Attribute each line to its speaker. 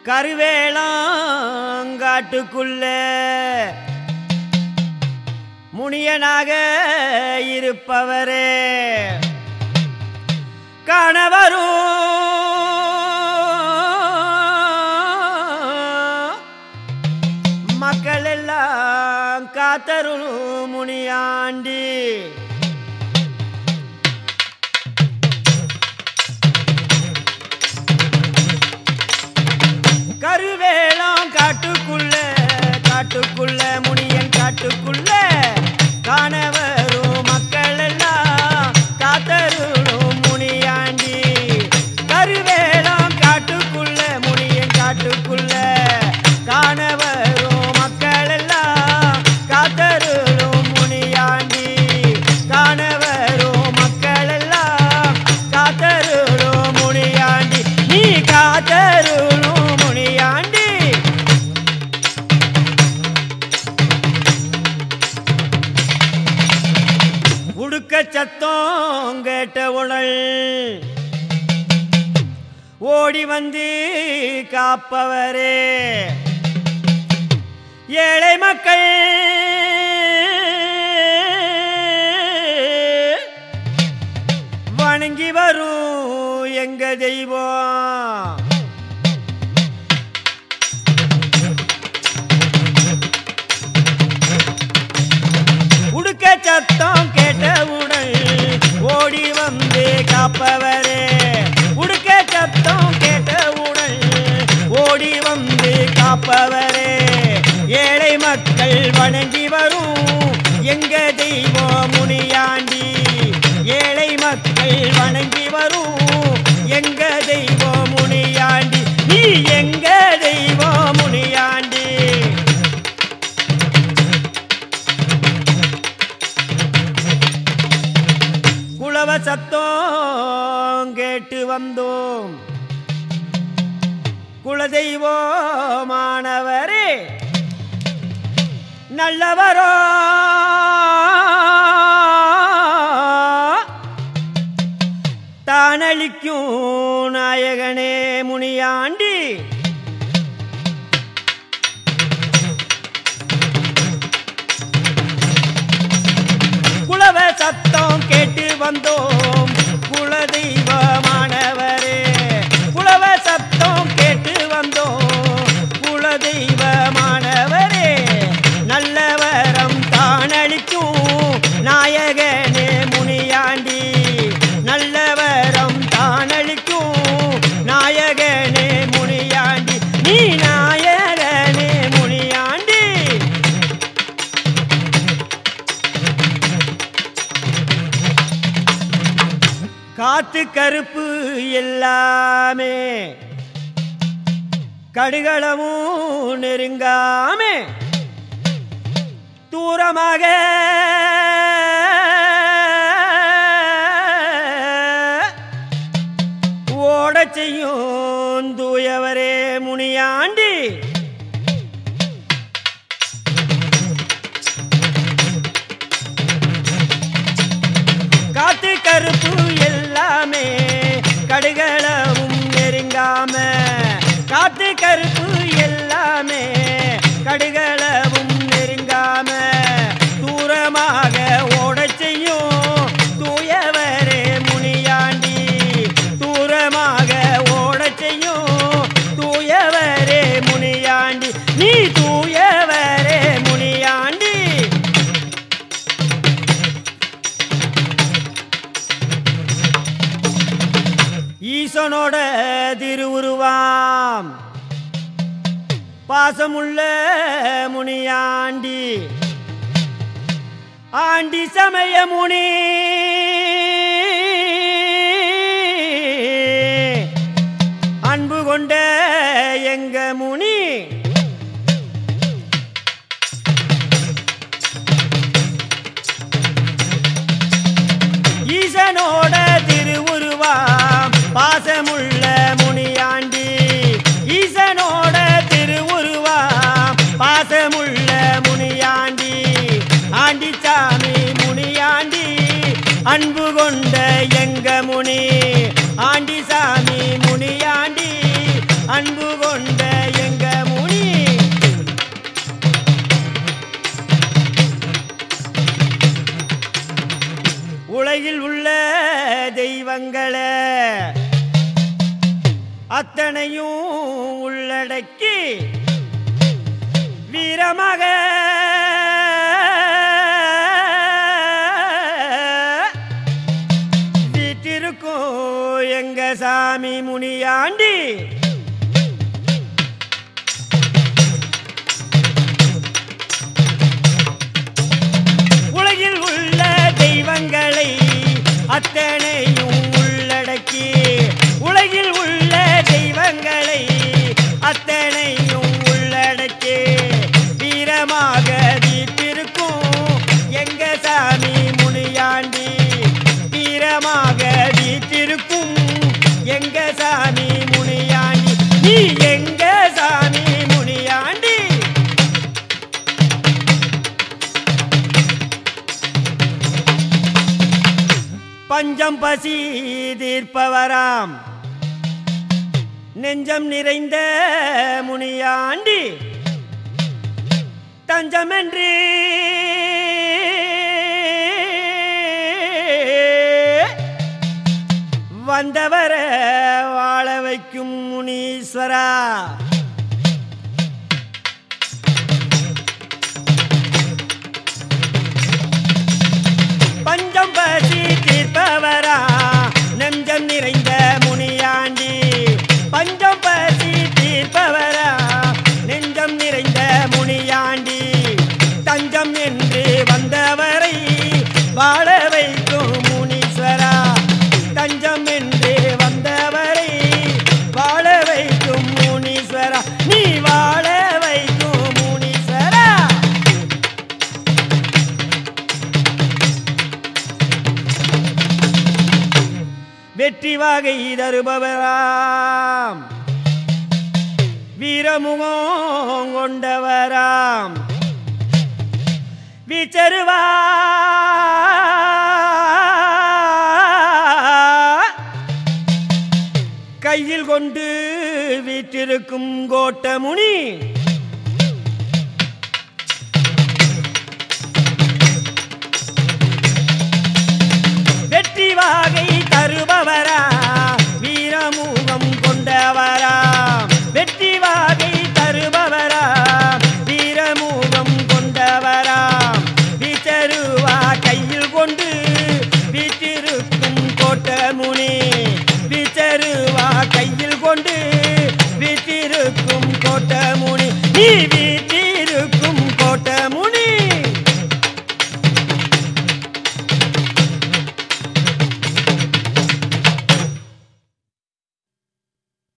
Speaker 1: கருவேளாங்காட்டுக்குள்ள முனியனாக இருப்பவரே காணவரும் மக்கள் எல்லாம் காத்தருளும் முனியாண்டி கருவேளாம் காட்டுக்குள்ள முனியன் காட்டுக்குள்ள காணவரும் மக்கள் எல்லாம் காத்தருளும் முனியாண்டி கருவேளாம் காட்டுக்குள்ள முனியன் காட்டுக்குள்ள காணவரும் மக்கள் எல்லாம் காத்தருளும் முனியாண்டி காணவரும் மக்கள் எல்லாம் காத்தருளும் முனியாண்டி நீ காத்தருளும் முனியாண்டி உடுக்க சத்தம் கேட்ட உடல் ஓடி வந்து காப்பவரே ஏழை மக்கள் வணங்கி வரும் எங்க தெய்வம் உடுக்க சத்தம் கேட்டவுடன் ஓடி வந்து காப்பவரே உடுக்க சத்தம் கேட்டவுடன் ஓடி வந்து காப்பவரே ஏழை மக்கள் வணங்கி வரும் எங்க தெய்வம் முனியாண்டி ஏழை மக்கள் வணங்கி வரும் எங்க தெய்வம் முனியாண்டி நீ எங்க தெய்வம் முனியாண்டி குலவ சத்தம் கேட்டு வந்தோம் குலதெய்வமானவரே நல்லவரோ தானளிக்கும் நாயகனே முனியாண்டி குலவ சத்தம் கேட்டு வந்தோம் குலதெய்வமானவரே குலவ சத்தம் கேட்டு வந்தோம் குலதெய்வமானவரே நல்லவரம் தானளிக்கும் நாயகனே முனியாண்டி நல்லவரம் தானளிக்கும் நாயகனே முனியாண்டி நீ நாயகனே முனியாண்டி காத்து கருப்பு எல்லாமே கடுகளமும் நெருங்காமே தூரமாக ஓடச் செய்யும் தூயவரே முனியாண்டி காத்து கருப்பு எல்லாமே கடுகளவும் நெருங்காம காத்து கருப்பு எல்லாமே கடுகளவும் நெருங்காம தூரமாக ஓடச் செய்யும் தூயவரே முனியாண்டி தூரமாக ஓடச் செய்யும் தூயவரே முனியாண்டி நீ தூயவரே முனியாண்டி ஈசனோட திருவுருவாம் பாசமுள்ள முனியாண்டி ஆண்டி சமய முனி அன்பு கொண்ட எங்க முனி ஈசனோட திருவுருவாம் பாசமுள்ள முனியாண்டி ஈசனோட திருவுருவாம் பாசமுள்ள முனியாண்டி ஆண்டி சாமி முனியாண்டி அன்பு கொண்ட அத்தனையும் உள்ளடக்கி வீரமாக வீட்டிருக்கும் எங்க சாமி முனியாண்டி உலகில் உள்ள தெய்வங்களை அத்தனையும் உள்ளடக்கி உலகில் உள்ள தெய்வங்களை அத்தனையும் உள்ளடக்கி வீரமாக வீட்டிருக்கும் எங்க சாமி முனியாண்டி வீரமாக வீட்டிருக்கும் எங்க சாமி முனியாண்டி நீ எங்க சாமி முனியாண்டி பஞ்சம் பசி தீர்ப்பவராம் நெஞ்சம் நிறைந்த முனியாண்டி தஞ்சமென்று வந்தவர வாழ வைக்கும் முனீஸ்வரா பஞ்சம் பசி தீர்ப்பவரா நெஞ்சம் நிறைந்த முனியாண்டி பஞ்சம் பசி தீர்ப்பவரா நெஞ்சம் நிறைந்த முனியாண்டி தஞ்சம் என்று வந்தவரை வாழ வைக்கும் முனீஸ்வரா தஞ்சம் என்று வந்தவரை வாழ வைக்கும் முனீஸ்வரா நீ வாழ வைக்கும் முனீஸ்வரா வெற்றி வாகை தருபவராம் வீரமுகம் கொண்டவராம் விச்சருவா கையில் கொண்டு வீற்றிருக்கும் கோட்டமுனி வெற்றி வாகை தருபவரா வீரமுகம் கொண்டவரா வெற்றி வாகை தருபவரா வீரமுகம் கொண்டவரா விச்சருவா கையில் கொண்டு வீற்றிருக்கும் கோட்டமுனி விச்சருவா கையில் கொண்டு வீற்றிருக்கும் கோட்டமுனி நீ